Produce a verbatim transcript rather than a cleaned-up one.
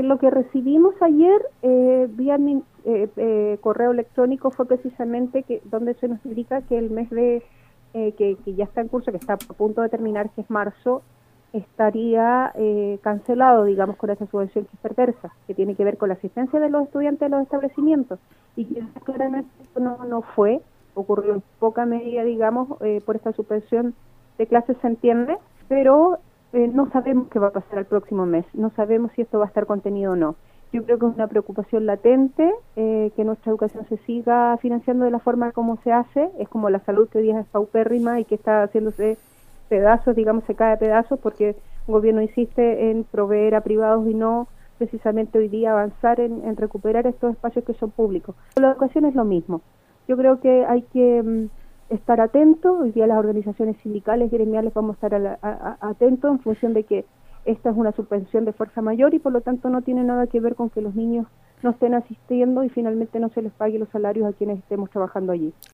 lo que recibimos ayer eh, vía mi, eh, eh, correo electrónico fue precisamente que donde se nos indica que el mes de eh, que, que ya está en curso, que está a punto de terminar, que es marzo, estaría eh, cancelado, digamos, con esa subvención que es perversa, que tiene que ver con la asistencia de los estudiantes de los establecimientos, y que claramente esto no, no fue, ocurrió en poca medida, digamos, eh, por esta suspensión de clases, se entiende, pero eh, no sabemos qué va a pasar el próximo mes, no sabemos si esto va a estar contenido o no. Yo creo que es una preocupación latente, eh, que nuestra educación se siga financiando de la forma como se hace, es como la salud que hoy día es paupérrima y que está haciéndose pedazos, digamos, se cae a pedazos porque el gobierno insiste en proveer a privados y no precisamente hoy día avanzar en, en recuperar estos espacios que son públicos. La educación es lo mismo. Yo creo que hay que um, estar atentos, hoy día las organizaciones sindicales, gremiales vamos a estar a la, a, a, atentos en función de que esta es una suspensión de fuerza mayor y por lo tanto no tiene nada que ver con que los niños no estén asistiendo y finalmente no se les pague los salarios a quienes estemos trabajando allí.